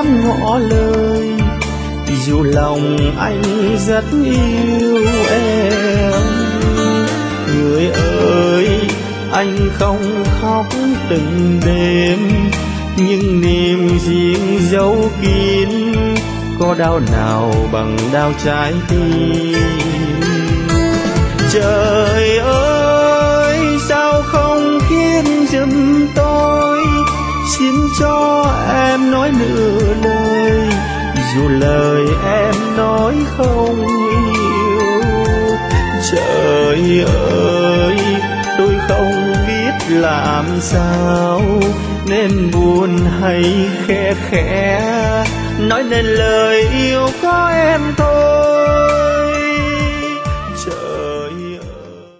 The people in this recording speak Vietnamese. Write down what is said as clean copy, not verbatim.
dám ngỏ lời, dù lòng anh rất yêu em. Người ơi, anh không khóc từng đêm, nhưng niềm riêng dấu kín, có đau nào bằng đau trái tim. Trời ơi, sao không khiến giùm tôi, xin cho em nói nửa lời, dù lời em nói không yêu. Trời ơi, tôi không biết làm sao, nên buồn hay khẽ khẽ nói nên lời yêu có em thôi.